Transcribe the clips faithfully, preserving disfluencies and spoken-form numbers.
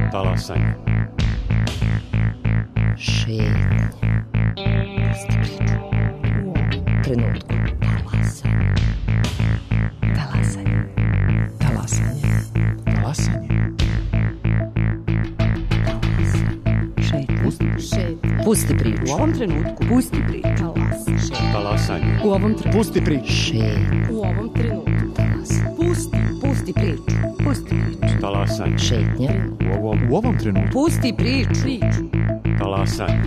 Talasanje. Šetnje. Pusti priču. U ovom trenutku. Talasanje. Talasanje. Talasanje. Talasanje. Šetnje. Pusti priču. U ovom trenutku. Pusti priču. Talasanje. U ovom trenutku. Pusti priču. Šetnje. U ovom trenutku. Talasanje. Pusti. Pusti priču. Pusti priču. Talasanje. Šetnje. U ovom, U ovom trenutku. Pusti priču. Priču. talasanje.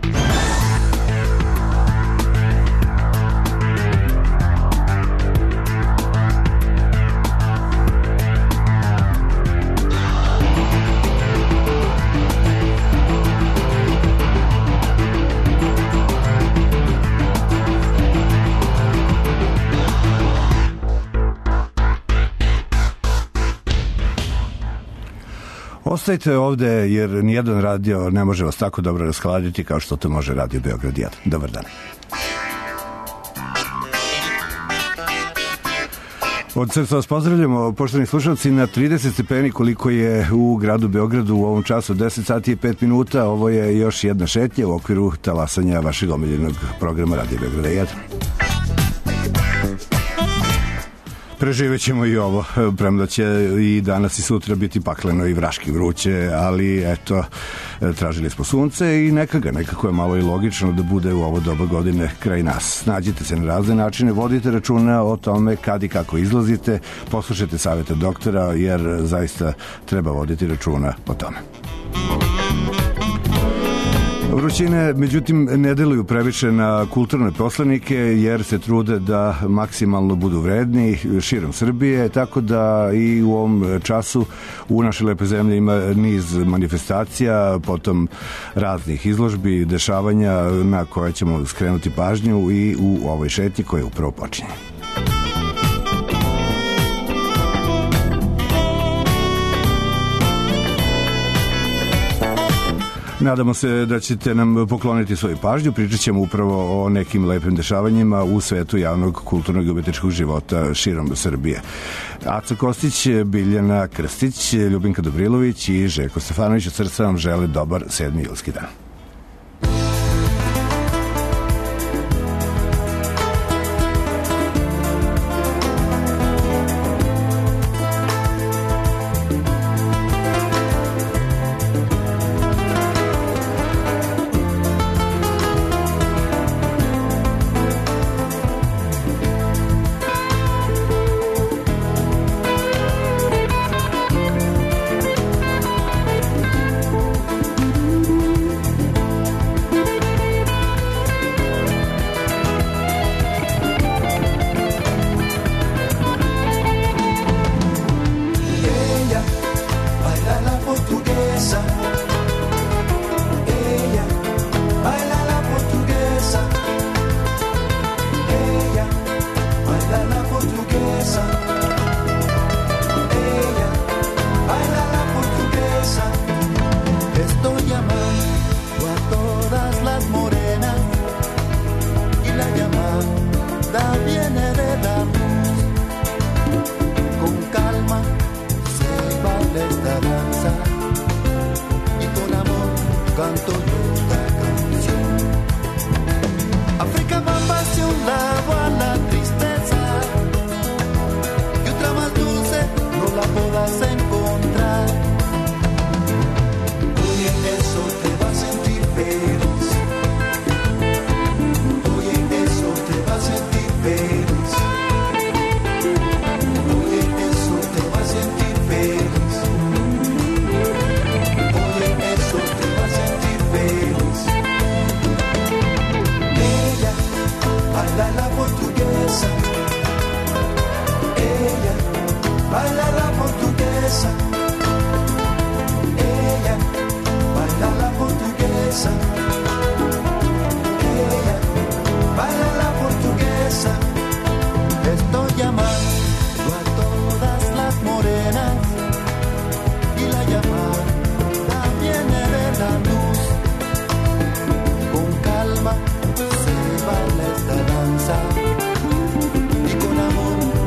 Ostajte ovde jer nijedan radio ne može vas tako dobro raskladiti kao što to može Radio Beograd jedan. Dobar dan. Od srca vas pozdravljamo, poštovani slušalci, na trideset stepeni koliko je u gradu Beogradu u ovom času, deset sati i pet minuta. Ovo je još jedna šetnja u okviru talasanja vašeg omiljenog programa Radio Beograda jedan. Preživjet ćemo i ovo, premda će i danas i sutra biti pakleno i vraški vruće, ali eto, tražili smo sunce i neka ga, nekako je malo i logično da bude u ovo doba godine kraj nas. Nađite se na razne načine, vodite računa o tome kad i kako izlazite, poslušajte savjeta doktora, jer zaista treba voditi računa o tome. Vrućine, međutim, ne deluju previše na kulturne poslanike jer se trude da maksimalno budu vredni širom Srbije, tako da i u ovom času u našoj lepoj zemlji ima niz manifestacija, potom raznih izložbi, dešavanja na koje ćemo skrenuti pažnju i u ovoj šetnji koja upravo počinje. Nadamo se da ćete nam pokloniti svoju pažnju. Pričat ćemo upravo o nekim lepim dešavanjima u svetu javnog kulturnog i umetničkog života širom Srbije. Aca Kostić, Biljana Krstić, Ljubinka Dobrilović i Željko Stefanović od srca vam žele dobar sedmi julski dan.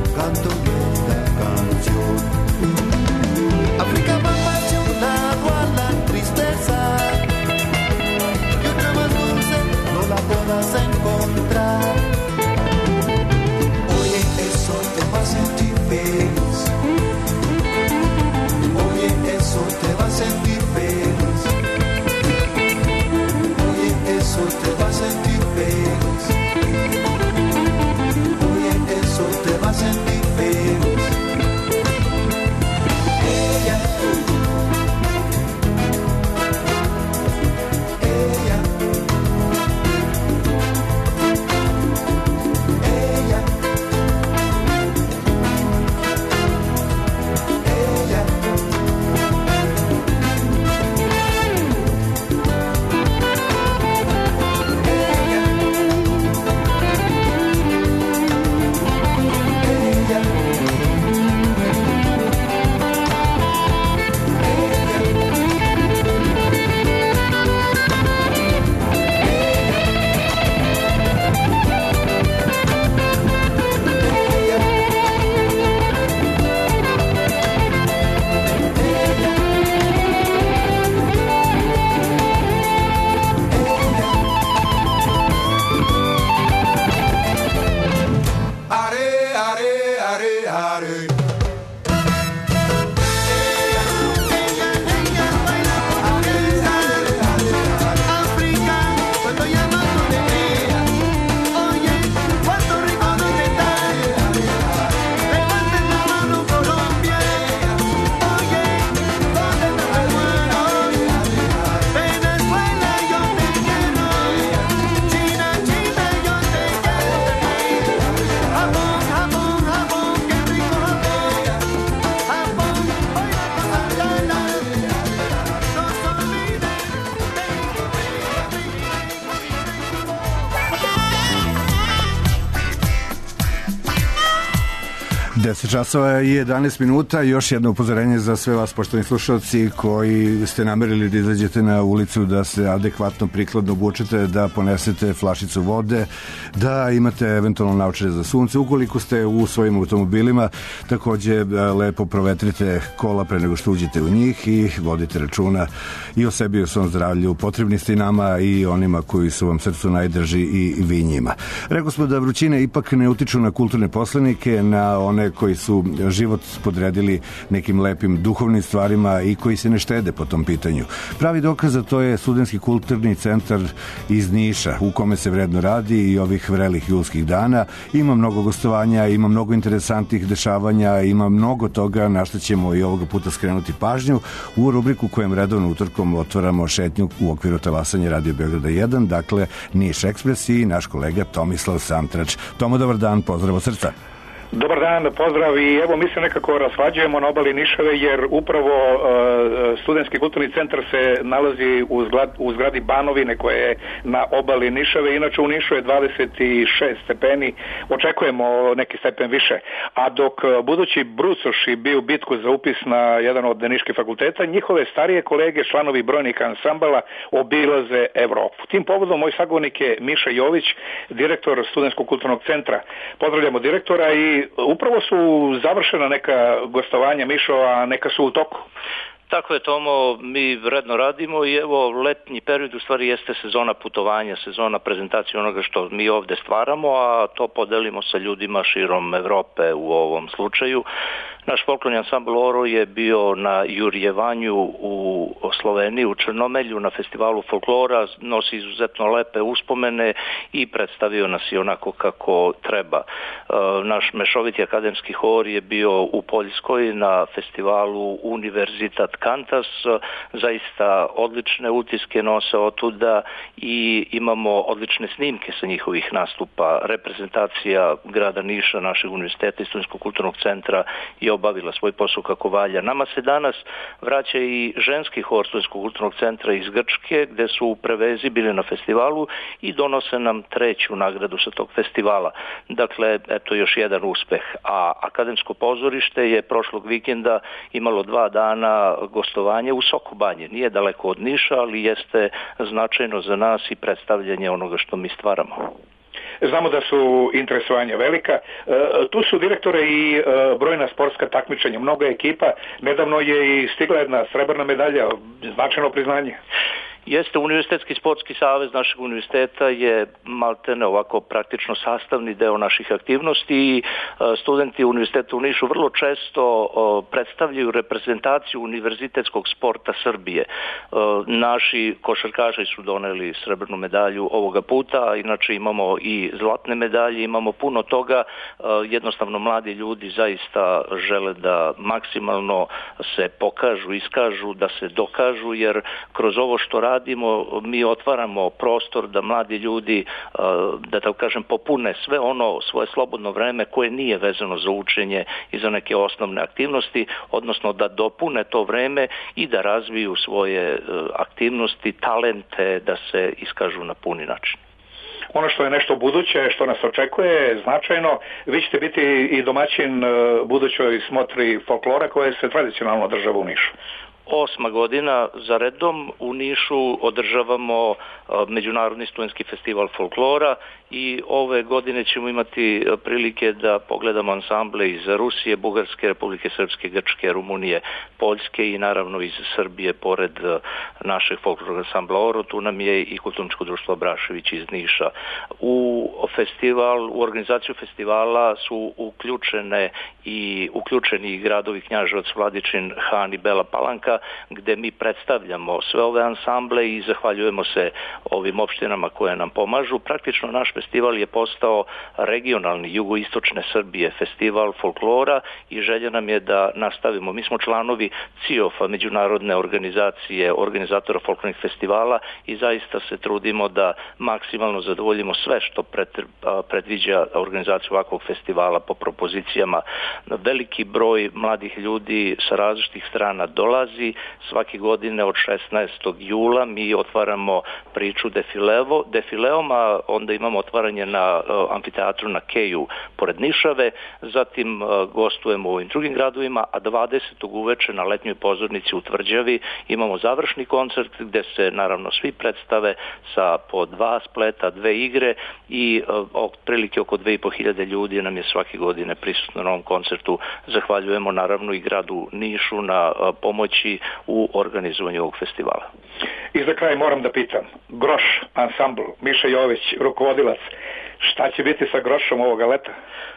Africa va pasión, la deset časova i jedanaest minuta, još jedno upozorenje za sve vas poštovani slušalci koji ste namerili da izađete na ulicu, da se adekvatno prikladno obučete, da ponesete flašicu vode, da imate eventualno naočare za sunce. Ukoliko ste u svojim automobilima, takođe lepo provetrite kola pre nego što uđete u njih i vodite računa i o sebi i o svom zdravlju. Potrebni ste i nama i onima koji su vam srcu najdrži i vi njima. Rekao smo da vrućine ipak ne utiču na kulturne poslanike, na one koji su život podredili nekim lepim duhovnim stvarima i koji se ne štede po tom pitanju. Pravi dokaz za to je Studentski kulturni centar iz Niša, u kome se vredno radi i ovih vrelih julskih dana. Ima mnogo gostovanja, ima mnogo interesantnih dešavanja, ima mnogo toga na što ćemo i ovoga puta skrenuti pažnju u rubriku kojem redovno utorkom otvaramo šetnju u okviru talasanja Radio Beograda jedan, dakle Niš Ekspres i naš kolega Tomislav Santrač. Tomo, dobar dan, pozdrav od srca. Dobar dan, pozdrav i evo mi se nekako rasvađujemo na obali Nišave jer upravo uh, Studentski kulturni centar se nalazi u, zgrad, u zgradi Banovine koja je na obali Nišave. Inače u Nišu je dvadeset šest stepeni, očekujemo neki stepen više. A dok budući brucoši bio bitku za upis na jedan od niških fakulteta, njihove starije kolege, članovi brojnih ansambala, obilaze Evropu. Tim povodom moj sagovornik je Miša Jović, direktor Studentskog kulturnog centra. Pozdravljamo direktora i upravo su završena neka gostovanja, Mišo, a neka su u toku. Tako je, Tomo, mi vredno radimo i evo letnji period u stvari jeste sezona putovanja, sezona prezentacije onoga što mi ovde stvaramo, a to podelimo sa ljudima širom Evrope u ovom slučaju. Naš folklorni ansambl Oro je bio na jurjevanju u Sloveniji, u Črnomelju, na festivalu folklora, nosi izuzetno lepe uspomene i predstavio nas i onako kako treba. Naš mešoviti akademski hor je bio u Poljskoj na festivalu Univerzitat Kantas, zaista odlične utiske nose otuda i imamo odlične snimke sa njihovih nastupa. Reprezentacija grada Niša, našeg univerziteta i Studentskog kulturnog centra je obavila svoj posao kako valja. Nama se danas vraća i ženski hor Studentskog kulturnog centra iz Grčke, gde su u prevezi bili na festivalu i donose nam treću nagradu sa tog festivala. Dakle, eto još jedan uspeh. A Akademsko pozorište je prošlog vikenda imalo dva dana gostovanje u Sokobanje. Nije daleko od Niša, ali jeste značajno za nas i predstavljanje onoga što mi stvaramo. Znamo da su interesovanja velika. E, tu su direktore i e, brojna sportska takmičenja, mnogo ekipa. Nedavno je i stigla jedna srebrna medalja, značajno priznanje. Jeste, Univerzitetski sportski savez našeg univerziteta je maltene ovako praktično sastavni deo naših aktivnosti i studenti Univerziteta u Nišu vrlo često predstavljaju reprezentaciju univerzitetskog sporta Srbije. Naši košarkaši su doneli srebrnu medalju ovoga puta, inače imamo i zlatne medalje, imamo puno toga, jednostavno mladi ljudi zaista žele da maksimalno se pokažu, iskažu, da se dokažu, jer kroz ovo što radimo radimo, mi otvaramo prostor da mladi ljudi, da tako kažem, popune sve ono svoje slobodno vreme koje nije vezano za učenje i za neke osnovne aktivnosti, odnosno da dopune to vreme i da razviju svoje aktivnosti, talente, da se iskažu na puni način. Ono što je nešto buduće, što nas očekuje, značajno, vi ćete biti i domaćin budućoj smotri folklora koje se tradicionalno održava u Nišu. Osma godina za redom u Nišu održavamo Međunarodni studentski festival folklora i ove godine ćemo imati prilike da pogledamo ansamble iz Rusije, Bugarske, Republike Srpske, Grčke, Rumunije, Poljske i naravno iz Srbije pored našeg folklornog ansambla Oro. Tu nam je i Kulturničko društvo Abrašević iz Niša. U festival, u organizaciju festivala su uključene i uključeni i gradovi Knjaževac, Vladičin, Han i Bela Palanka, gde mi predstavljamo sve ove ansamble i zahvaljujemo se ovim opštinama koje nam pomažu. Praktično naš festival je postao regionalni jugoistočne Srbije festival folklora i želja nam je da nastavimo. Mi smo članovi C I O F-a, međunarodne organizacije organizatora folklornih festivala i zaista se trudimo da maksimalno zadovoljimo sve što predviđa organizaciju ovakvog festivala po propozicijama. Veliki broj mladih ljudi sa različitih strana dolazi. Svake godine od šesnaestog jula mi otvaramo priču defilevo, defileom, a onda imamo otvaranje na amfiteatru na Keju pored Nišave, zatim gostujemo u ovim drugim gradovima, a dvadesetog uveče na letnjoj pozornici u Tvrđavi imamo završni koncert gde se naravno svi predstave sa po dva spleta, dve igre i otprilike oko dve i po hiljade ljudi nam je svake godine prisutno na ovom koncertu. Zahvaljujemo naravno i gradu Nišu na pomoći u organizovanju ovog festivala. I za kraj moram da pitam, Groš ansambl, Miša Jović, rukovodilac, šta će biti sa Grošom ovoga leta?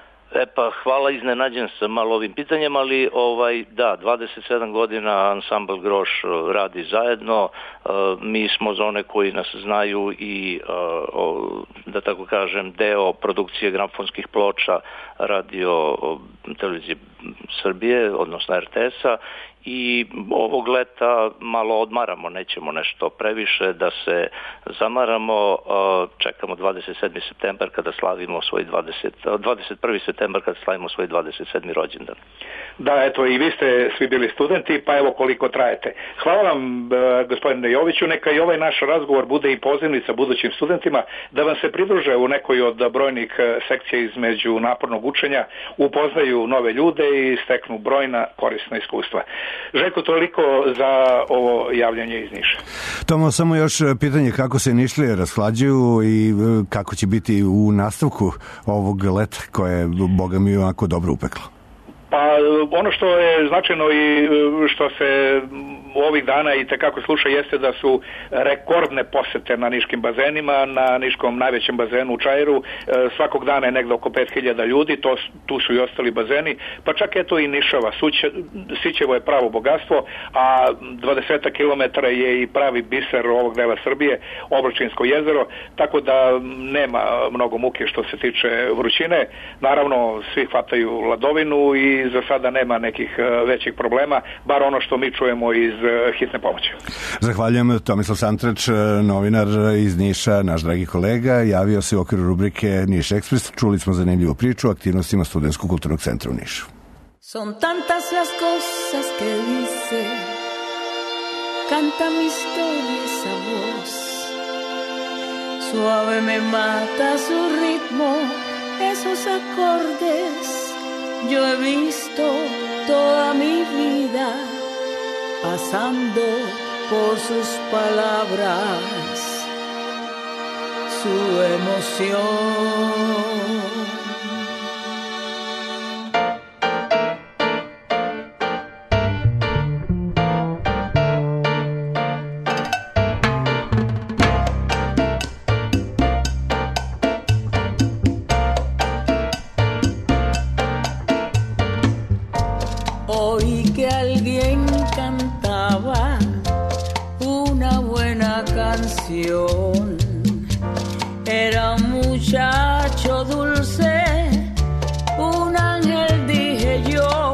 E pa hvala, iznenađen sam malo ovim pitanjem, ali ovaj da, dvadeset sedam godina ansambl Groš radi zajedno, e, mi smo za one koji nas znaju i e, o, da tako kažem deo produkcije gramofonskih ploča radio televizije Srbije, odnosno er te es-a, i ovog leta malo odmaramo, nećemo nešto previše da se zamaramo, čekamo dvadeset sedmi septembar kada slavimo svoj dvadeset, dvadeset prvi septembar kada slavimo svoj dvadeset sedmi rođendan. Da, eto i vi ste svi bili studenti, pa evo koliko trajete. Hvala vam gospodine Joviću, neka i ovaj naš razgovor bude i pozivnica budućim studentima da vam se pridruže u nekoj od brojnih sekcija između napornog učenja, upoznaju nove ljude i steknu brojna korisna iskustva. Željko, toliko za ovo javljanje iz Niša. Tomo, samo još pitanje kako se Nišlije rashlađuju i kako će biti u nastavku ovog leta koje je, boga mi, onako dobro upeklo. Pa ono što je značajno i što se ovih dana i tekako sluša jeste da su rekordne posete na niškim bazenima, na niškom najvećem bazenu u Čairu. Svakog dana je negde oko pet hiljada ljudi, to, tu su i ostali bazeni, pa čak eto i Nišava. Suće, Sićevo je pravo bogatstvo, a dvadeset kilometara je i pravi biser ovog dela Srbije, Oblačinsko jezero, tako da nema mnogo muke što se tiče vrućine. Naravno, svi hvataju ladovinu i za sada nema nekih većih problema, bar ono što mi čujemo iz hitne pomoći. Zahvaljujem. Tomislav Santrač, novinar iz Niša, naš dragi kolega, javio se u okviru rubrike Niš Ekspres. Čuli smo zanimljivu priču o aktivnostima Studentskog kulturnog centra u Nišu. Son tantas las cosas que dice, canta mi historia esa voz, suave me mata su ritmo, esos acordes, yo he visto toda mi vida pasando por sus palabras, su emoción. Oí que alguien cantaba una buena canción. Era un muchacho dulce, un ángel, dije yo.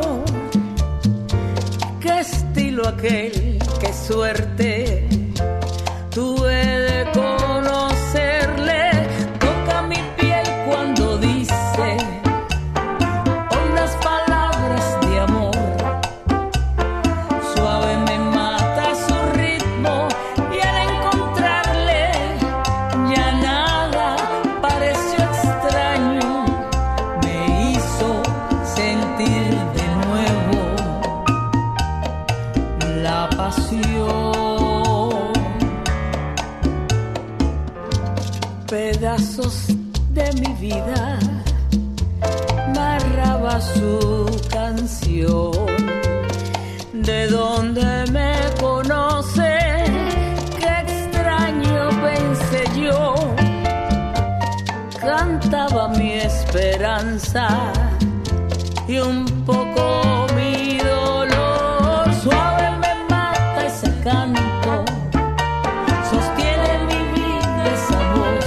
Qué estilo aquel, qué suerte tuve de conocerle. Toca mi piel cuando dice unas palabras de amor. Suave me mata su ritmo y al encontrarle ya nada pareció extraño. Me hizo sentir de nuevo la pasión. Pedazos de mi vida narraba su canción. ¿De dónde me conoce? Qué extraño, pensé yo. Cantaba mi esperanza y un poco mi dolor. Suave me mata ese canto, sostiene mi vida esa voz.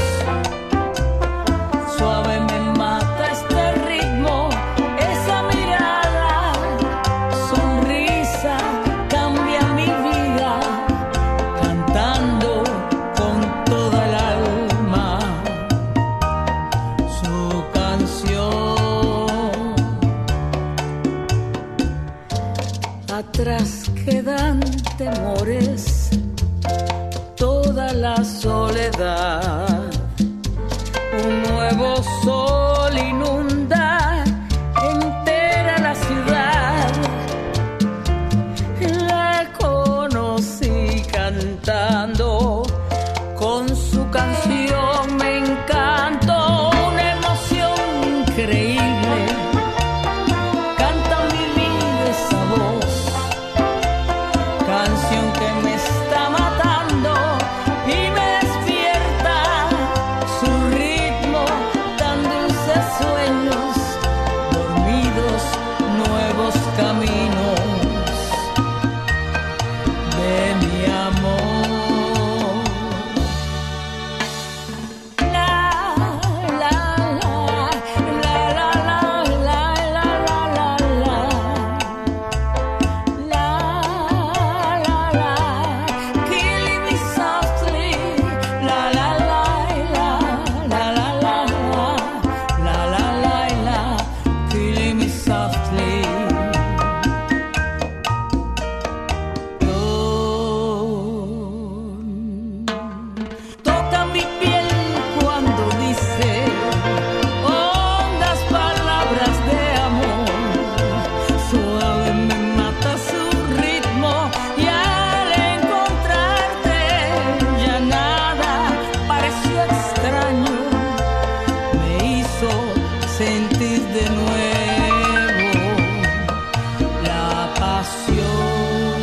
Suave me mata este ritmo, esa mirada, sonrisa, cambia mi vida, cantando con toda el alma su canción. Atrás quedan temores, toda la soledad. un nuevo sol inunda entera la ciudad. La conocí cantando, con su canción me encantó, una emoción increíble. Canta mi vida esa voz, canción que me está matando y me despierta su ritmo, tan dulces sueños, dormidos nuevos caminos de mi amor. La, la, la, la, la, la, la, la, la, la, la. La, la, la, killing me softly. La, la, la, la, la, la, la, la, la, la, la, killing me softly. Toca mi piel cuando dice hondas palabras de amor. Suave me mata su ritmo y al encontrarte ya nada pareció extraño. Me hizo sentir de nuevo la pasión.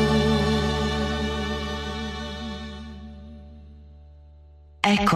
Eko.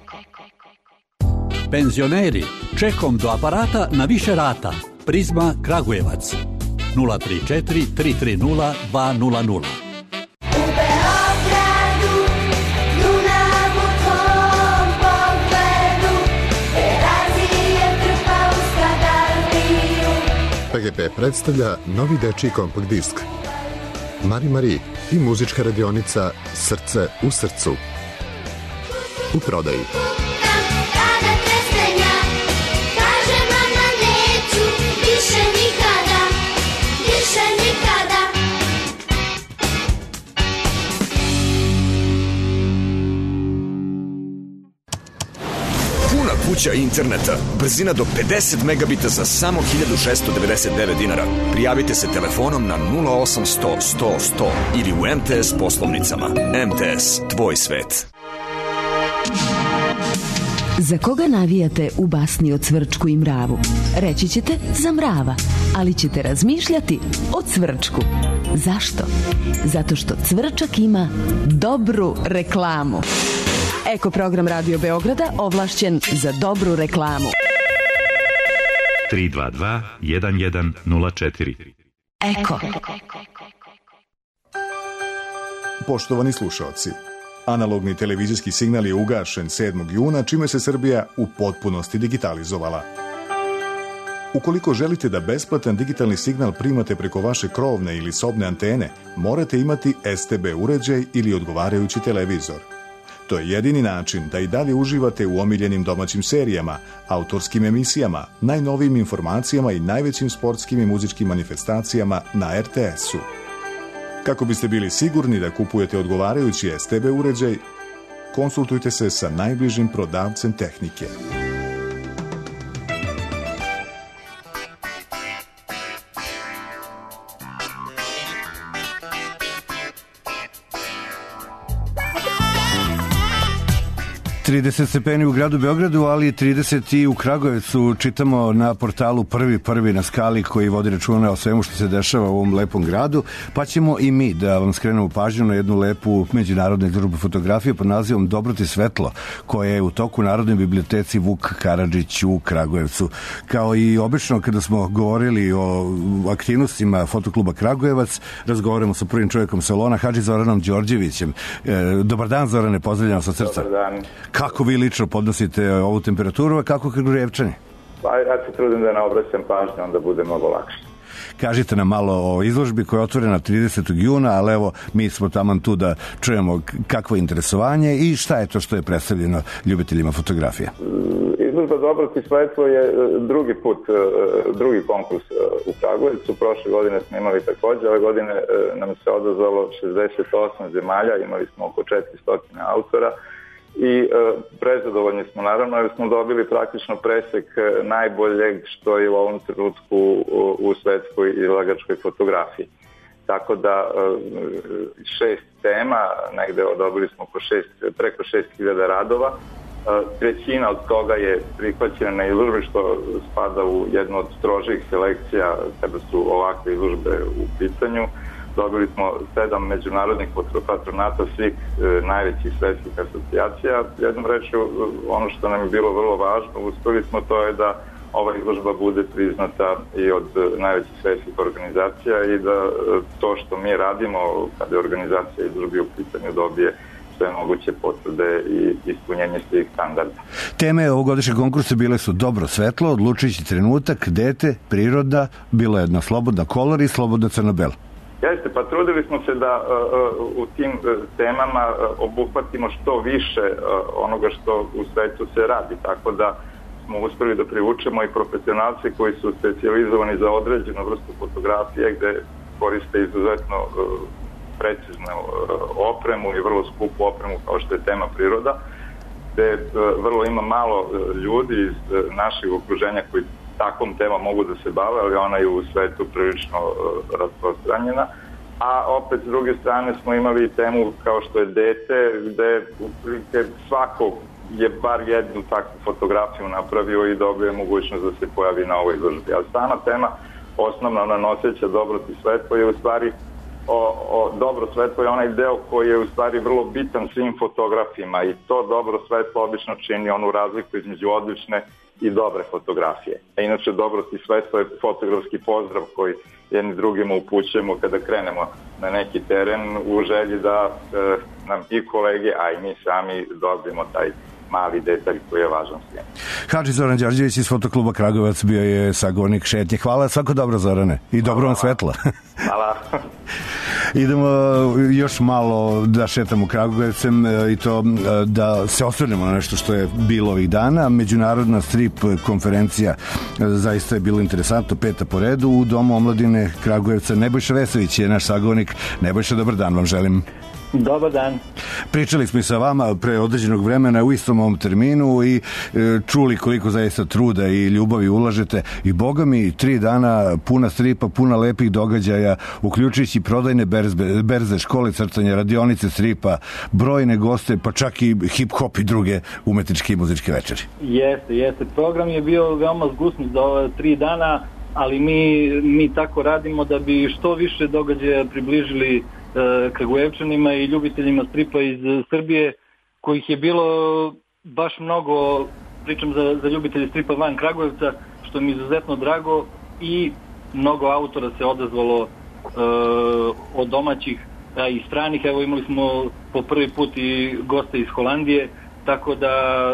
Penzioneri, čekom do aparata na više rata. Prizma Kragujevac. nula tri četiri tri tri nula dva nula nula. U Beogradu, Dunav u tvom pogledu, Terazije trpa u skadardiju. P G P predstavlja novi dečiji kompakt disk Mari Mari i muzička radionica Srce u srcu. U prodaji. Kada trestenja, kaže mama neću, više nikada, više nikada. Puna kuća interneta, brzina do pedeset megabita za samo hiljadu šessto devedeset devet dinara. Prijavite se telefonom na nula osam sto sto sto ili u M T S poslovnicama. M T S, tvoj svet. Za koga navijate u basni o Cvrčku i mravu? Reći ćete za mrava, ali ćete razmišljati o Cvrčku. Zašto? Zato što Cvrčak ima dobru reklamu. Eko program Radio Beograda ovlašćen za dobru reklamu. tri dva dva jedan jedan nula četiri. Eko. Poštovani slušaoci, analogni televizijski signal je ugašen sedmog juna, čime se Srbija u potpunosti digitalizovala. Ukoliko želite da besplatan digitalni signal primate preko vaše krovne ili sobne antene, morate imati S T B uređaj ili odgovarajući televizor. To je jedini način da i dalje uživate u omiljenim domaćim serijama, autorskim emisijama, najnovijim informacijama i najvećim sportskim i muzičkim manifestacijama na R T S-u. Kako biste bili sigurni da kupujete odgovarajući S T B uređaj, konsultujte se sa najbližim prodavcem tehnike. trideset stepeni u gradu Beogradu, ali i trideset i u Kragujevcu. Čitamo na portalu Prvi prvi na skali koji vodi računa o svemu što se dešava u ovom lepom gradu, pa ćemo i mi da vam skrenemo pažnju na jednu lepu međunarodnu izložbu fotografije pod nazivom Dobroti svetlo, koja je u toku Narodnoj biblioteci Vuk Karadžić u Kragujevcu. Kao i obično kada smo govorili o aktivnostima Fotokluba Kragujevac, razgovaramo sa prvim čovjekom salona, Hadži Zoranom Đorđevićem. Dobar dan, Zorane, pozdravljam sa srca. Dobar dan. Kako vi lično podnosite ovu temperaturu, a kako Kragujevčani? Pa ja se trudim da ne obraćam pažnju, onda bude mnogo lakše. Kažite nam malo o izložbi koja je otvorena tridesetog juna, ali evo, mi smo taman tu da čujemo kakvo je interesovanje i šta je to što je predstavljeno ljubiteljima fotografije. Izložba Dobroti svetlo je drugi put, drugi konkurs u Kragujevcu. Prošle godine smo imali takođe, ove godine nam se odazvalo šezdeset osam zemalja, imali smo oko četiristo autora i e, prezadovoljni smo naravno jer smo dobili praktično presek najboljeg što je u ovom trenutku u, u svetskoj i lagačkoj fotografiji. Tako da šest tema, negde dobili smo oko šest, preko šest hiljada radova. Trećina od toga je prihvaćena na izložbi, što spada u jednu od strožih selekcija kada su ovakve izložbe u pitanju. Dobili smo sedam međunarodnih patronata svih e, najvećih svetskih asocijacija. Jednom rečju, ono što nam je bilo vrlo važno, uspeli smo to je da ova izložba bude priznata i od najvećih svetskih organizacija i da to što mi radimo kada je organizacija izložbi u pitanju dobije sve moguće potvrde i ispunjenje svih standarda. Teme ovogodišnjeg konkursa bile su dobro svetlo, odlučujući trenutak, dete, priroda, bilo je jedna slobodna kolor i slobodna crno-bela. Jeste, pa trudili smo se da uh, u tim uh, temama uh, obuhvatimo što više uh, onoga što u svetu se radi, tako da smo uspeli da privučemo i profesionalce koji su specijalizovani za određenu vrstu fotografije gde koriste izuzetno uh, preciznu uh, opremu i vrlo skupu opremu kao što je tema priroda, gde uh, vrlo ima malo uh, ljudi iz uh, našeg okruženja koji takvom temom mogu da se bave, ali ona je u svetu prilično uh, rasprostranjena. A opet s druge strane smo imali temu kao što je dete, gde uprike svakog je bar jednu takvu fotografiju napravio i dobio mogućnost da se pojavi na ovoj izložbi. A sama tema, osnovna ona noseća dobro ti svetlo je u stvari o, o dobro svetlo je onaj deo koji je u stvari vrlo bitan svim fotografima i to dobro svetlo obično čini onu razliku između odlične i dobre fotografije. A inače dobro ti svetlo je fotografski pozdrav koji jedni drugima upućujemo kada krenemo na neki teren u želji da e, nam i kolege, a i mi sami dobijemo taj mali detalj koji je važan svima. Hadži Zoran Đorđević iz Fotokluba Kragujevac bio je sagovornik šetnje. Hvala, svako dobro Zorane i dobro vam svetla. Hvala. Idemo još malo da šetamo Kragujevcem i to da se osvrnemo na nešto što je bilo ovih dana. Međunarodna strip konferencija zaista je bilo interesantno, peta po redu u Domu omladine Kragujevca. Nebojša Vesović je naš sagovornik. Nebojša, dobar dan vam želim. Dobar dan. Pričali smo i sa vama pre određenog vremena u istom ovom terminu i e, čuli koliko zaista truda i ljubavi ulažete i boga mi tri dana puna stripa, puna lepih događaja, uključujući prodajne berze, berze škole crtanja, radionice stripa, brojne goste, pa čak i hip-hop i druge umetničke i muzičke večeri. Jeste, jeste. Program je bio veoma zgusnut za ove tri dana, ali mi, mi tako radimo da bi što više događaja približili Kragujevčanima i ljubiteljima stripa iz Srbije, kojih je bilo baš mnogo, pričam za, za ljubitelje stripa van Kragujevca, što mi je izuzetno drago i mnogo autora se odazvalo uh, od domaćih a i stranih. Evo imali smo po prvi put i goste iz Holandije, tako da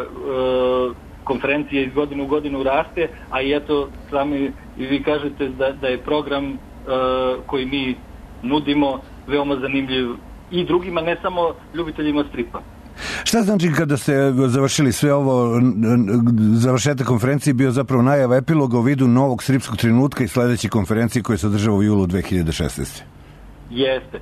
uh, konferencija iz godine u godinu raste, a i eto sami vi kažete da, da je program uh, koji mi nudimo veoma zanimljiv i drugima, ne samo ljubiteljima stripa. Šta znači kada ste završili sve ovo, završetak konferencije bio zapravo najava epiloga u vidu novog stripskog trenutka i sledeće konferencije koje se održava u julu dve hiljade šesnaeste. Jeste. E,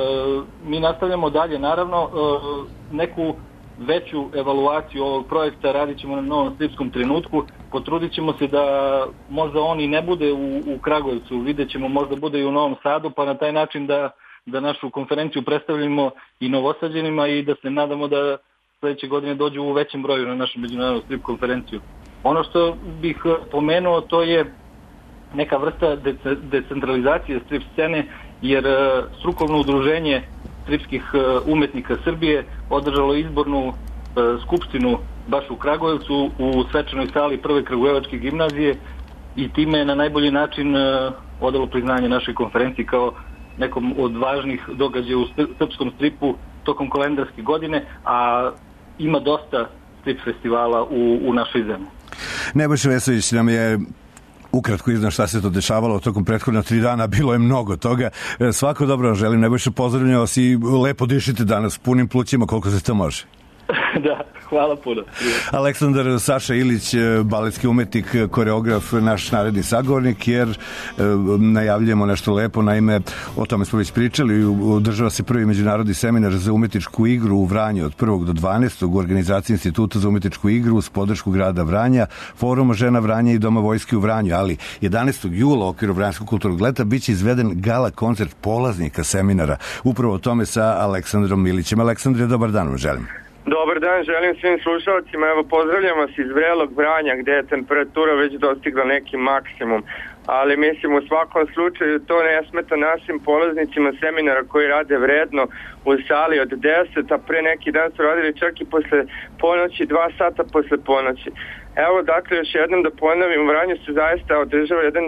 mi nastavljamo dalje, naravno, e, neku veću evaluaciju ovog projekta radit ćemo na novom stripskom trenutku, potrudit ćemo se da možda on i ne bude u, u Kragujevcu, vidjet ćemo možda bude i u Novom Sadu, pa na taj način da da našu konferenciju predstavljamo i novosađenima i da se nadamo da sledeće godine dođu u većem broju na našu međunarodnu strip konferenciju. Ono što bih pomenuo, to je neka vrsta decentralizacije strip scene, jer strukovno udruženje stripskih umetnika Srbije održalo izbornu skupštinu baš u Kragujevcu u svečanoj sali prve Kragujevačke gimnazije i time je na najbolji način odalo priznanje našoj konferenciji kao nekom od važnih događaja u srpskom stripu tokom kalendarske godine, a ima dosta strip festivala u, u našoj zemlji. Nebojša Vesović nam je ukratko iznao šta se to dešavalo tokom prethodna tri dana, bilo je mnogo toga. Svako dobro želim, Nebojša, pozdravljam vas i lepo dišite danas punim plućima koliko se to može. Da, hvala puno. Aleksandar Saša Ilić, baletski umetnik, koreograf, naš naredni sagovornik, jer e, najavljujemo nešto lepo, naime, o tome smo već pričali, održava se prvi međunarodni seminar za umetničku igru u Vranju od prvog do dvanaestog u organizaciji Instituta za umetničku igru uz podršku grada Vranja, Foruma žena Vranja i Doma vojske u Vranju, ali jedanaestog jula u okviru Vranjskog kulturnog leta biće izveden gala koncert polaznika seminara, upravo o tome sa Aleksandrom Ilićem. Aleksandre, dobar dan vam želim. Dobar dan, želim svim slušalcima. Evo, pozdravljam vas iz vrelog Vranja gde je temperatura već dostigla neki maksimum. Ali mislim u svakom slučaju to ne smeta našim polaznicima seminara koji rade vredno u sali od deset, a pre neki dan su radili čak i posle ponoći, dva sata posle ponoći. Evo, dakle, još jednom da ponovim, u Vranju se zaista održava jedan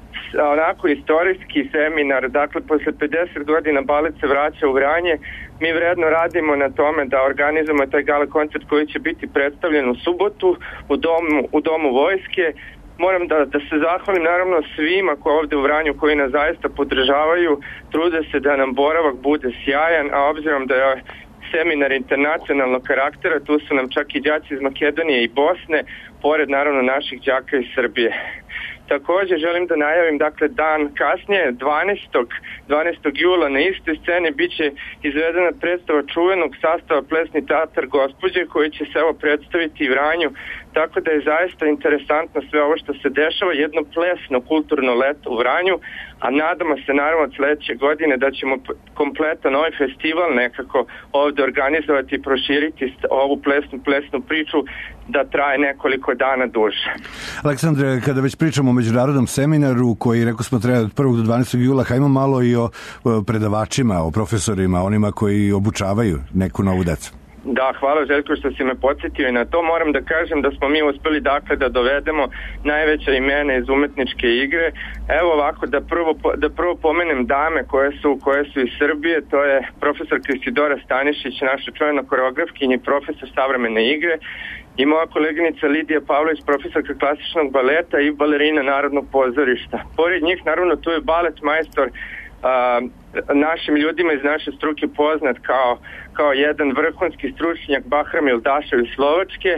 onako istorijski seminar, dakle posle pedeset godina balet se vraća u Vranje. Mi vredno radimo na tome da organizujemo taj gala koncert koji će biti predstavljen u subotu u domu, u domu vojske. Moram da, da se zahvalim naravno svima ko ovde u Vranju koji nas zaista podržavaju, trude se da nam boravak bude sjajan, a obzirom da je seminar internacionalnog karaktera, tu su nam čak i đaci iz Makedonije i Bosne, pored naravno naših đaka iz Srbije. Također želim da najavim, dakle, dan kasnije, dvanaestog jula na istoj sceni bit će izvedena predstava čuvenog sastava Plesni teatar Gospođe koji će se evo predstaviti u Vranju, tako da je zaista interesantno sve ovo što se dešava, jedno plesno kulturno leto u Vranju, a nadamo se naravno od sledeće godine da ćemo kompletan ovaj festival nekako ovde organizovati i proširiti ovu plesnu, plesnu priču da traje nekoliko dana duže. Aleksandre, kada već pričamo o međunarodnom seminaru koji, rekao smo, treba od prvog do dvanaestog jula, hajmo malo i o predavačima, o profesorima, onima koji obučavaju neku novu decu. Da, hvala Željko što si me podsjetio i na to. Moram da kažem da smo mi uspeli dakle da dovedemo najveća imena iz umetničke igre. Evo ovako da prvo, da prvo pomenem dame koje su, koje su iz Srbije, to je profesor Krisidora Stanišić, naša čuvena koreografkinja i profesor savremene igre, i moja koleginica Lidija Pavlović, profesorka klasičnog baleta i balerina Narodnog pozorišta. Pored njih, naravno, tu je balet majstor, a, našim ljudima iz naše struke poznat kao, kao jedan vrhunski stručnjak Bahram Ildašev iz Slovačke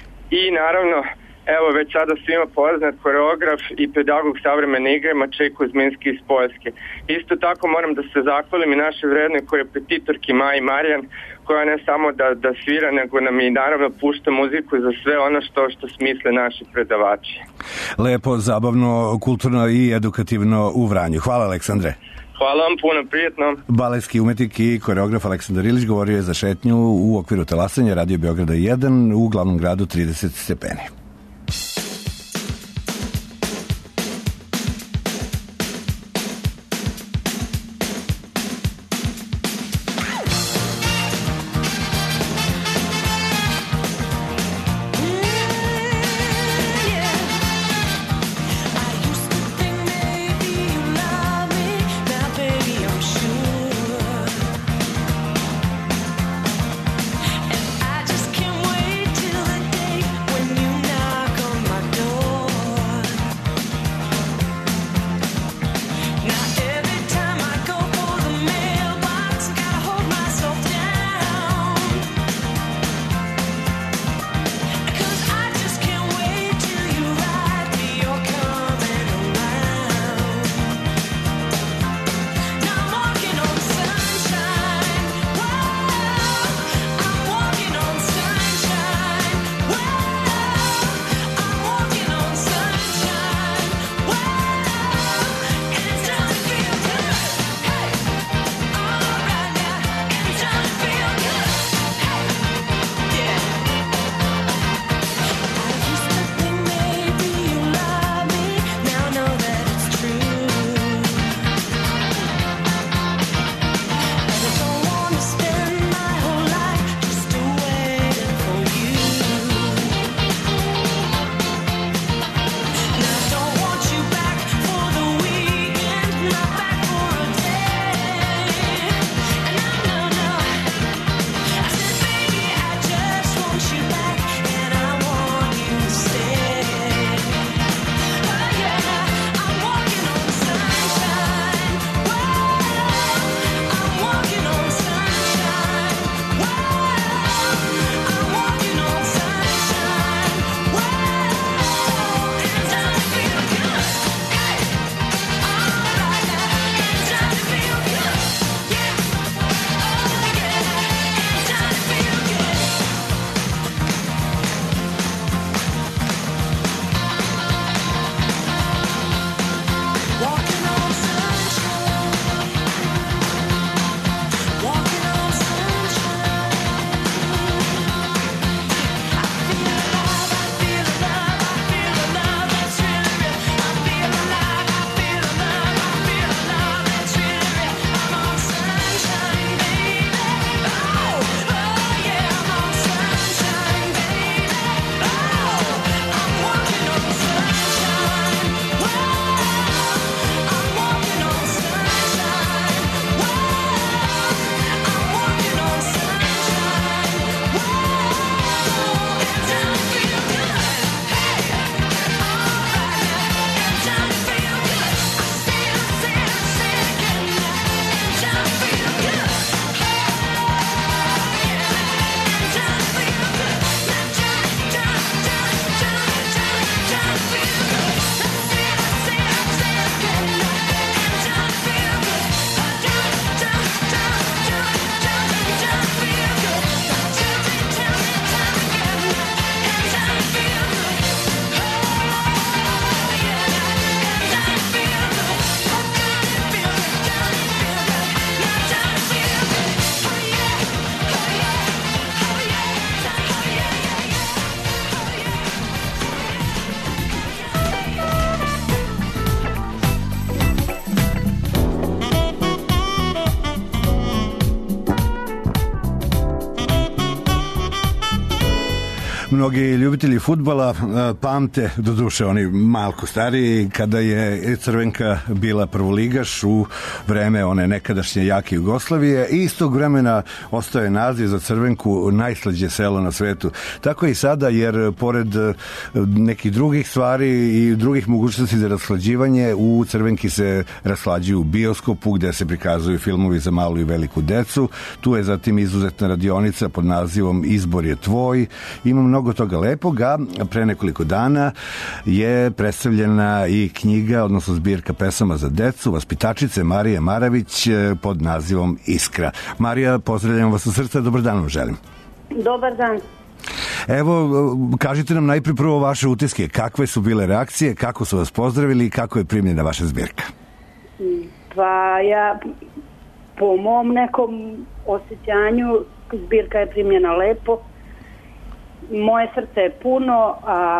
i naravno, evo već sada svima poznat koreograf i pedagog savremene igre Mačej Kuzminski iz Poljske. Isto tako moram da se zahvalim i našoj vrednoj korepetitorki Maji Marijan, koja ne samo da, da svira, nego nam i naravno pušta muziku za sve ono što, što smisle naši predavači. Lepo, zabavno, kulturno i edukativno u Vranju. Hvala, Aleksandre. Hvala vam puno, prijetno. Baletski umetnik i koreograf Aleksandar Ilić govorio je za šetnju u okviru talasanja Radio Beograda jedan u glavnom gradu trideset stepeni. You know Mnogi ljubitelji fudbala pamte, do duše oni malko stariji, kada je Crvenka bila prvoligaš u vreme one nekadašnje jake Jugoslavije i iz tog vremena ostao je naziv za Crvenku najslađe selo na svetu. Tako i sada, jer pored nekih drugih stvari i drugih mogućnosti za raslađivanje, u Crvenki se raslađuju u bioskopu gde se prikazuju filmovi za malu i veliku decu. Tu je zatim izuzetna radionica pod nazivom Izbor je tvoj. Ima mnogo toga lepog, a pre nekoliko dana je predstavljena i knjiga, odnosno zbirka pesama za decu, vaspitačice Marije Maravić pod nazivom Iskra. Marija, pozdravljam vas u srca, dobar dan vam želim. Dobar dan. Evo, kažite nam najprije prvo vaše utiske, kakve su bile reakcije, kako su vas pozdravili i kako je primljena vaša zbirka? Pa ja, po mom nekom osjećanju, zbirka je primljena lepo. Moje srce je puno, a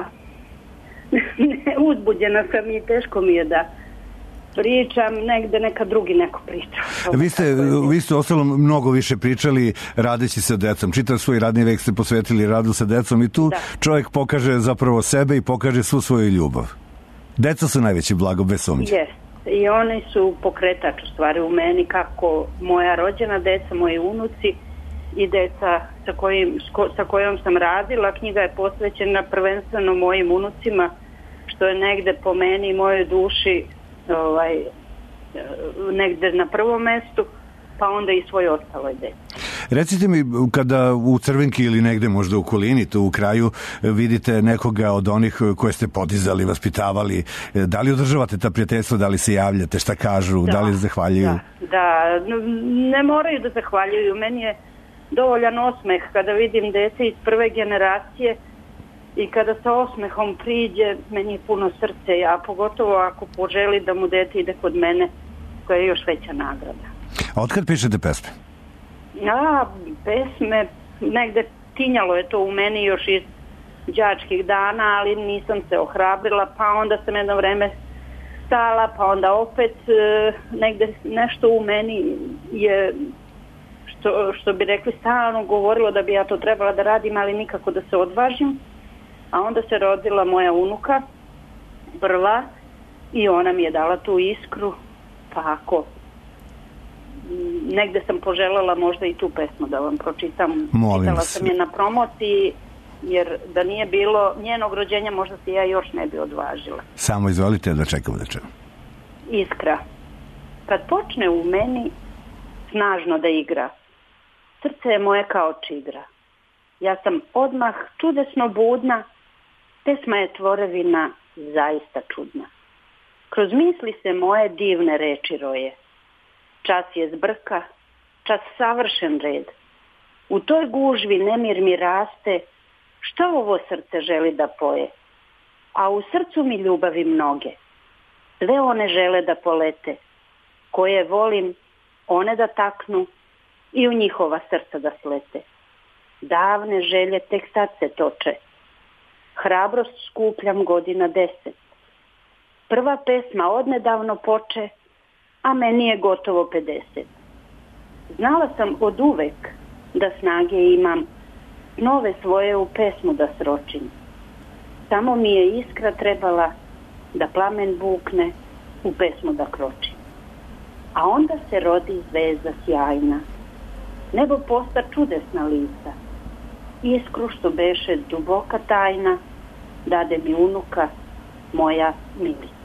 uzbuđena sam i teško mi je da pričam, negde neka drugi neko priča. Vi ste, vi ste ostalo mnogo više pričali radeći sa decom. Čitav svoj radni vek ste posvetili radu sa decom i tu da. Čovjek pokaže zapravo sebe i pokaže svu svoju ljubav. Deca su najveći blago, bez sumnje. Yes. I oni su pokretač u stvari u meni, kako moja rođena deca, moji unuci i deca sa, kojim, sa kojom sam radila. Knjiga je posvećena prvenstveno mojim unucima, što je negde po meni i mojoj duši ovaj, negde na prvom mestu, pa onda i svoj ostaloj deci. Recite mi, kada u Crvenki ili negde možda u okolini, tu u kraju, vidite nekoga od onih koje ste podizali, vaspitavali, da li održavate ta prijateljstva, da li se javljate, šta kažu, da, da li zahvaljuju? Da, da, ne moraju da zahvaljuju. Meni je dovoljan osmeh kada vidim dece iz prve generacije i kada sa osmehom priđe, meni je puno srce, a pogotovo ako poželi da mu dete ide kod mene, koja je još veća nagrada. A otkad pišete pesme? A, pesme, negde tinjalo je to u meni još iz đačkih dana, ali nisam se ohrabrila, pa onda sam jedno vreme stala, pa onda opet negde nešto u meni je, što, što bi rekli, stalno govorilo da bi ja to trebala da radim, ali nikako da se odvažim. A onda se rodila moja unuka, prva, i ona mi je dala tu iskru, pa ako negde sam poželjela možda i tu pesmu da vam pročitam. Molim Čitala se. sam je na promociji, jer da nije bilo njenog rođenja možda se ja još ne bi odvažila. Samo izvolite da čekamo da čekamo. Iskra. Kad počne u meni snažno da igra, srce je moje kao čigra. Ja sam odmah čudesno budna, pesma je tvorevina zaista čudna. Kroz misli se moje divne reči roje. Čas je zbrka, čas savršen red. U toj gužvi nemir mi raste, šta ovo srce želi da poje? A u srcu mi ljubavi mnoge. Sve one žele da polete. Koje volim, one da taknu i u njihova srca da slete. Davne želje tek sad se toče. Hrabrost skupljam godina deset. Prva pesma odnedavno poče, a meni je gotovo pedeset. Znala sam od uvek da snage imam, nove svoje u pesmu da sročim. Samo mi je iskra trebala da plamen bukne, u pesmu da kročim. A onda se rodi zvezda sjajna, nebo posta čudesna lica. Iskru što beše duboka tajna, dade mi unuka moja milica.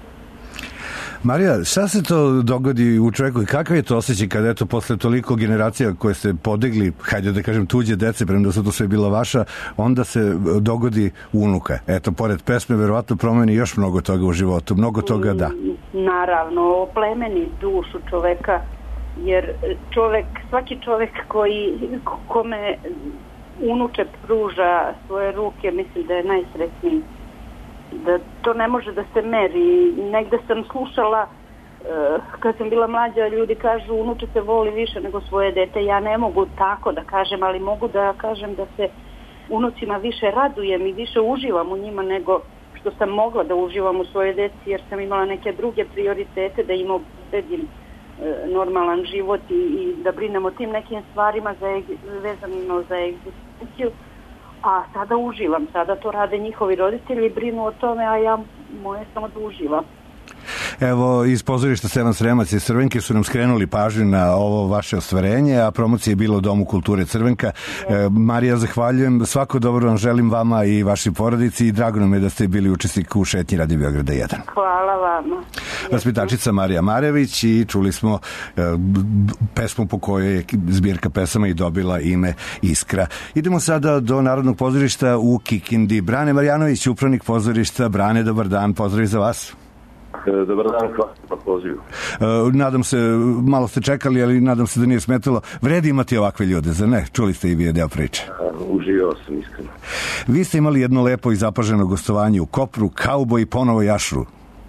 Marija, šta se to dogodi u čovjeku i kakav je to osjećaj kada eto posle toliko generacija koje ste podigli, hajde da kažem tuđe dece, premda su to sve bila vaša, onda se dogodi unuka. Eto, pored pesme, verovatno promeni još mnogo toga u životu, mnogo toga da. Naravno, oplemeni dušu čoveka, jer čovek, svaki čovek koji, kome unuče pruža svoje ruke, mislim da je najsretniji. Da to ne može da se meri. Negde sam slušala uh, kad sam bila mlađa, ljudi kažu unuče se voli više nego svoje dete. Ja ne mogu tako da kažem, ali mogu da kažem da se unucima više radujem i više uživam u njima nego što sam mogla da uživam u svoje deci, jer sam imala neke druge prioritete, da im obezbedim uh, normalan život i, i da brinem o tim nekim stvarima za, vezano za egzistenciju. A sada uživam, sada to rade njihovi roditelji, brinu o tome, a ja moje samo da uživam. Evo, iz pozorišta Stevan Sremac i Crvenke su nam skrenuli pažnju na ovo vaše ostvarenje, a promocija je bila u Domu kulture Crvenka. E, Marija, zahvaljujem, svako dobro vam želim vama i vašoj porodici i drago nam je da ste bili učesnik u šetnji Radio Beograda jedan. Hvala vama. Vaspitačica Marija Marević i čuli smo e, pesmu po kojoj je zbirka pesama i dobila ime Iskra. Idemo sada do Narodnog pozorišta u Kikindi. Brane Marjanović, upravnik pozorišta. Brane, dobar dan, pozdrav za vas. Dobar dan, hvala na pozivu. Nadam se, malo ste čekali, ali nadam se da nije smetalo. Vredi imati ovakve ljude, za ne? Čuli ste i vi deo priče. Uživao sam, iskreno. Vi ste imali jedno lepo i zapaženo gostovanje u Kopru, Kauboj i ponovo Jašru.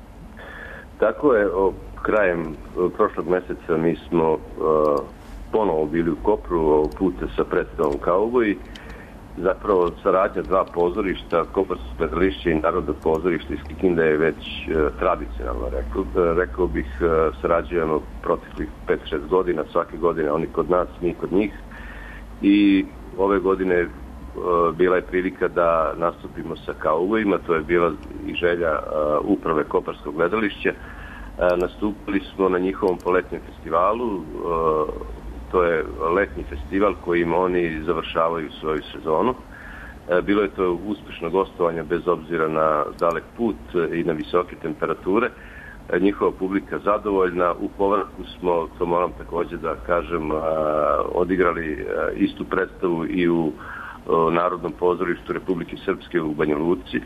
Tako je, o, krajem o, prošlog meseca mi smo o, ponovo bili u Kopru, ovog puta sa predstavom Kauboj. Zapravo saradnja dva pozorišta, Koparsko gledalište i Narodno pozorište iz Kikinde je već e, tradicionalno, rekao, e, rekao bih, e, sarađujemo proteklih pet šest godina, svake godine oni kod nas, mi kod njih, i ove godine e, bila je prilika da nastupimo sa Kaubojima, to je bila i želja e, uprave Koparskog gledališća. E, nastupili smo na njihovom poletnjem festivalu, e, to je letnji festival kojim oni završavaju svoju sezonu. Bilo je to uspješno gostovanje bez obzira na dalek put i na visoke temperature. Njihova publika zadovoljna. U povratku smo, to moram također da kažem, odigrali istu predstavu i u Narodnom pozorištu Republike Srpske u Banja Luci.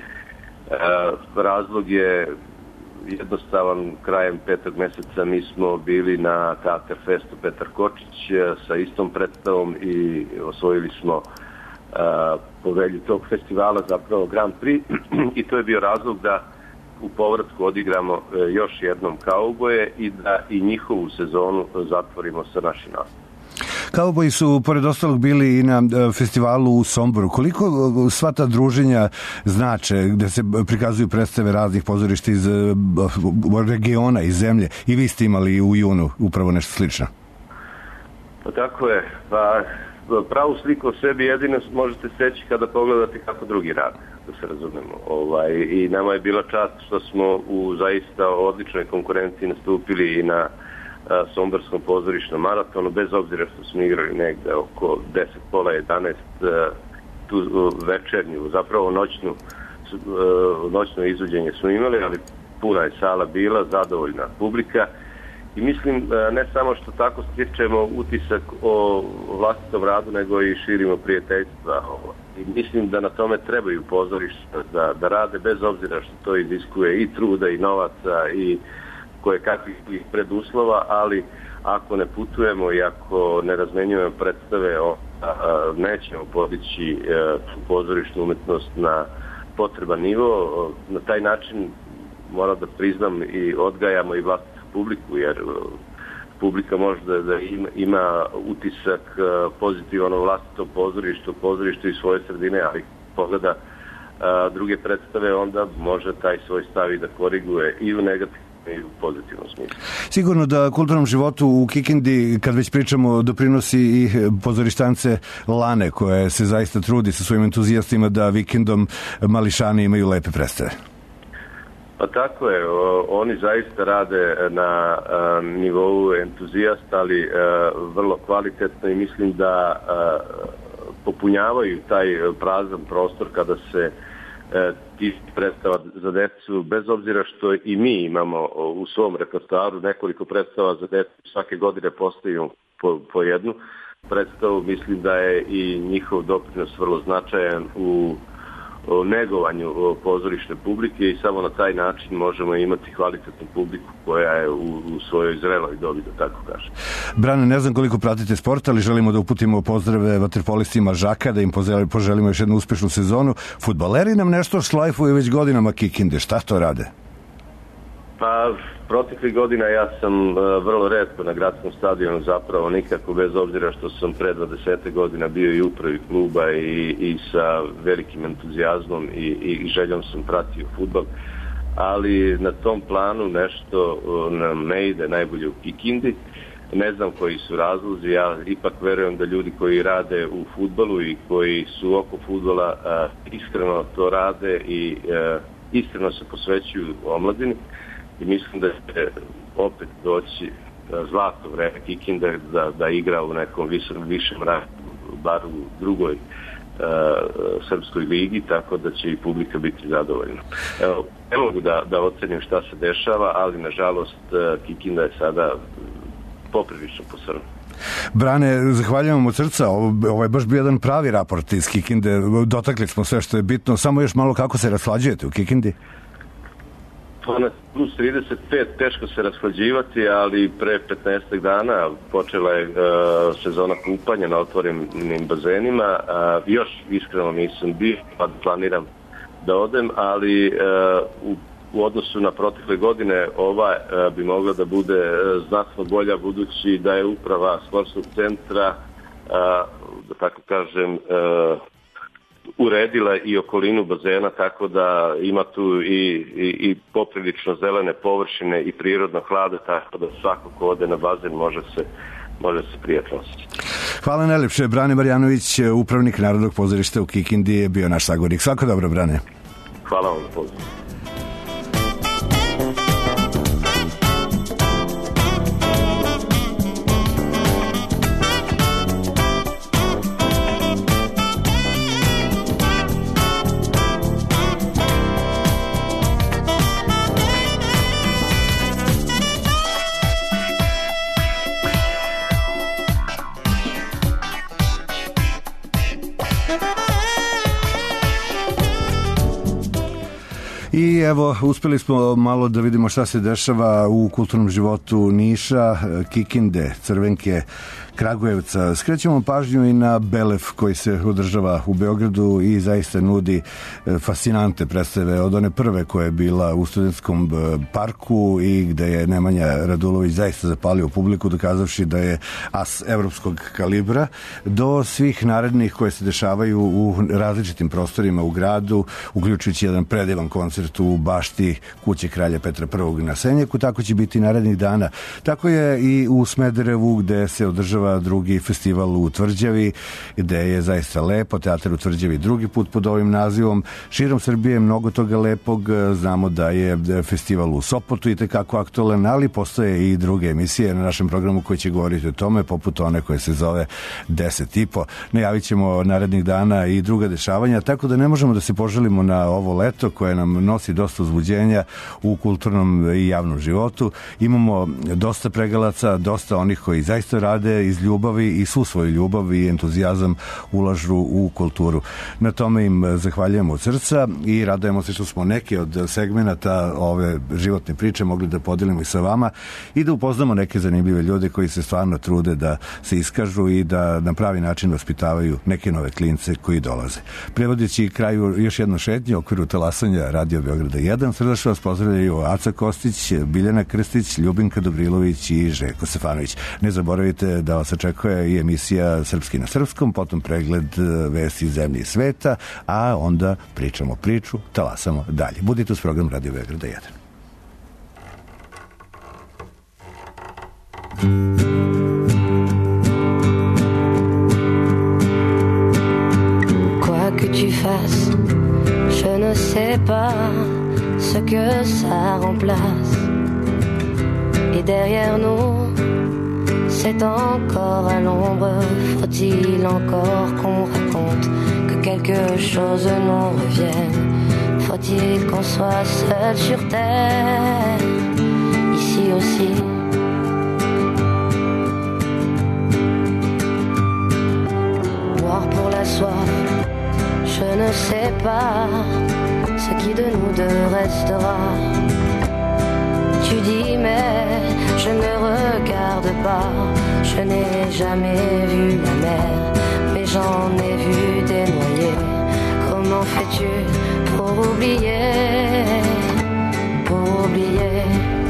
Razlog je jednostavan, krajem petog meseca mi smo bili na Teatar Festu Petar Kočić sa istom predstavom i osvojili smo uh, povelju tog festivala, zapravo Grand Prix, i to je bio razlog da u povratku odigramo uh, još jednom Kauboje i da i njihovu sezonu zatvorimo sa našim nastupom. Kauboji su, pored ostalog, bili i na festivalu u Somboru. Koliko sva ta druženja znače, gde se prikazuju predstave raznih pozorišta iz regiona, iz zemlje, i vi ste imali u junu upravo nešto slično? Pa tako je. Pa, pravu sliku o sebi jedino možete steći kada pogledate kako drugi rade, da se razumemo. Ovaj, i nama je bila čast što smo u zaista odličnoj konkurenciji nastupili i na Somborskom pozorišnom maratonu, bez obzira što smo igrali negde oko deset, pola jedanaest, tu večernju, zapravo noćnu, noćno izvođenje smo imali, ali puna je sala bila, zadovoljna publika, i mislim ne samo što tako stječemo utisak o vlastitom radu, nego i širimo prijateljstva. I mislim da na tome trebaju pozorišta da, da rade, bez obzira što to iziskuje i truda i novaca i koje kakvih preduslova, ali ako ne putujemo i ako ne razmenjujemo predstave, o, a, a, nećemo podići a, tu pozorišnu umetnost na potreban nivo. Na taj način, moram da priznam, i odgajamo i vlastitu publiku, jer a, publika možda da ima, ima utisak a, pozitivan o vlastitom pozorištu, pozorištu i svoje sredine, ali pogleda a, druge predstave, onda može taj svoj stav i da koriguje i u negativnom i u pozitivnom smislu. Sigurno da kulturnom životu u Kikindi, kad već pričamo, doprinosi i pozorištance Lane, koje se zaista trudi sa svojim entuzijastima da vikendom mališani imaju lepe predstave. Pa tako je, o, oni zaista rade na a, nivou entuzijasta, ali a, vrlo kvalitetno, i mislim da a, popunjavaju taj prazan prostor kada se tih predstava za decu, bez obzira što i mi imamo u svom repertoaru nekoliko predstava za decu, svake godine postavimo po, po jednu predstavu. Mislim da je i njihov doprinos vrlo značajan u o negovanju pozorišne publike, i samo na taj način možemo imati kvalitetnu publiku koja je u, u svojoj zreloj dobi, da tako kažem. Brane, ne znam koliko pratite sport, ali želimo da uputimo pozdrave vaterpolistima Žaka, da im poželimo još jednu uspešnu sezonu. Fudbaleri nam nešto šlajfuju već godinama Kikinde. Šta to rade? Pa, proteklih godina ja sam uh, vrlo retko na gradskom stadionu, zapravo nikako, bez obzira što sam pre dvadeset godina bio i upravi kluba i, i sa velikim entuzijazmom i, i željom sam pratio fudbal, ali na tom planu nešto uh, nam ne ide najbolje u Kikindi. Ne znam koji su razlozi, ja ipak verujem da ljudi koji rade u fudbalu i koji su oko fudbala iskreno to rade i iskreno se posvećuju omladini i mislim da će opet doći zlatno vreme Kikinde da, da igra u nekom višem, višem rangu, bar u drugoj uh, srpskoj ligi, tako da će i publika biti zadovoljna. Evo, ne mogu da, da ocenim šta se dešava, ali nažalost uh, Kikinda je sada poprilično posrnu. Brane, zahvaljujem od srca. Ovo, ovo je baš bio jedan pravi raport iz Kikinde. Dotakli smo sve što je bitno. Samo još malo kako se rashlađujete u Kikindi? Pa na plus trideset pet teško se rashlađivati, ali pre petnaest dana počela je uh, sezona kupanja na otvorenim bazenima. Uh, još iskreno nisam bio, pa planiram da odem, ali uh, u, u odnosu na protekle godine ova uh, bi mogla da bude uh, znatno bolja, budući da je uprava sportskog centra, uh, da tako kažem, uh, uredila i okolinu bazena, tako da ima tu i, i, i poprilično zelene površine i prirodno hlade, tako da svako ko ode na bazen može se, može se prijatno osjećati. Hvala najlepše. Brane Marjanović, upravnik Narodnog pozorišta u Kikindi, je bio naš sagovornik. Svako dobro, Brane. Hvala vam, pozdrav. I evo, uspeli smo malo da vidimo šta se dešava u kulturnom životu Niša, Kikinde, Crvenke, Kragujevca. Skrećemo pažnju i na Belef koji se održava u Beogradu i zaista nudi fascinante predstave od one prve koja je bila u Studentskom parku i gde je Nemanja Radulović zaista zapalio publiku, dokazavši da je as evropskog kalibra, do svih narednih koje se dešavaju u različitim prostorima u gradu, uključujući jedan predivan koncert u bašti kuće kralja Petra Prvog na Senjaku. Tako će biti narednih dana. Tako je i u Smederevu gde se održava drugi festival u Tvrđavi, gde je zaista lepo. Teatar u Tvrđavi drugi put pod ovim nazivom. Širom Srbije mnogo toga lepog. Znamo da je festival u Sopotu i tekako aktualan, ali postoje i druge emisije na našem programu koji će govoriti o tome, poput one koje se zove deset i po. Najavit ćemo narednih dana i druga dešavanja, tako da ne možemo da se poželimo na ovo leto koje nam nosi dosta uzbuđenja u kulturnom i javnom životu. Imamo dosta pregalaca, dosta onih koji zaista rade iz ljubavi i svu svoju ljubav i entuzijazam ulažu u kulturu. Na tome im zahvaljujemo od srca i radujemo se što smo neke od segmenata ove životne priče mogli da podelimo i sa vama i da upoznamo neke zanimljive ljude koji se stvarno trude da se iskažu i da na pravi način vaspitavaju neke nove klince koji dolaze. Prevodeći kraju još jedno šetnje u okviru talasanja Radio Beograda jedan, srdačno vas pozdravljaju Aca Kostić, Biljana Krstić, Ljubinka Dobrilović i Željko Stefanović. Ne zaboravite da vas očekuje i emisija Srpski na srpskom, potom pregled vesti iz zemlje i sveta, a onda pričamo priču, talasamo dalje. Budite uz program Radio Beograda jedan. Quoi que tu fasses, je ne sais pas ce que ça remplace. Et derrière nous, c'est encore à l'ombre. Faut-il encore qu'on raconte que quelque chose nous revienne? Faut-il qu'on soit seul sur terre, ici aussi? Boire pour la soif, je ne sais pas ce qui de nous deux restera. Tu dis mais je ne regarde pas. Je n'ai jamais vu la mer, mais j'en ai vu des noyés. Comment fais-tu pour oublier, pour oublier?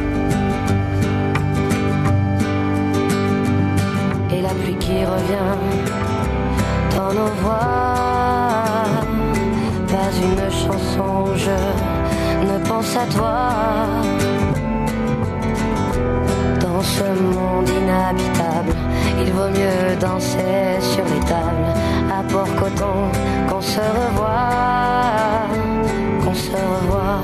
Et la pluie qui revient dans nos voix, pas une chanson, je ne pense à toi. Dans ce monde inhabité, inhabitable. Il vaut mieux danser sur les tables à Port-Coton qu'on se revoit, qu'on se revoit.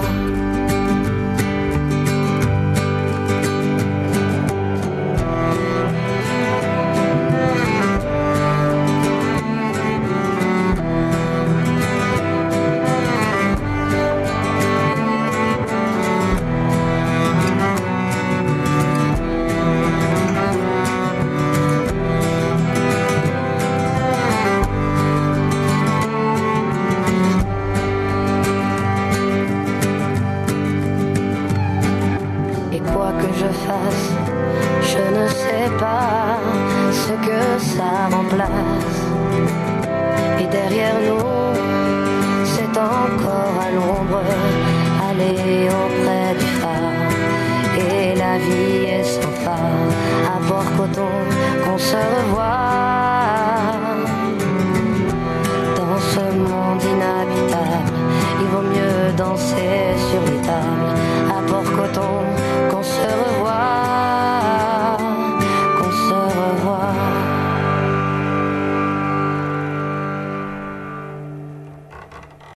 Je ne sais pas ce que ça remplace. Et derrière nous, c'est encore à l'ombre, aller auprès du phare. Et la vie est sans phare, à Port-Coton qu'on se